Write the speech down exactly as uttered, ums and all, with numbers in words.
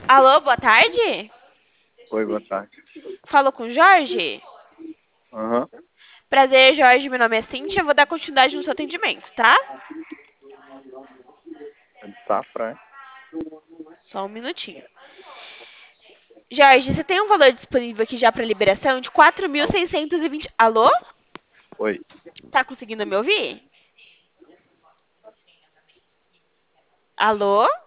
Alô, boa tarde? Oi, boa tarde. Falou com o Jorge? Aham. Prazer, Jorge. Meu nome é Cintia. Eu vou dar continuidade no seu atendimento, tá? É de Safra, é? Só um minutinho. Jorge, você tem um valor disponível aqui já para liberação de quatro mil Alô? seiscentos e vinte. Alô? Oi. Tá conseguindo me ouvir? Alô?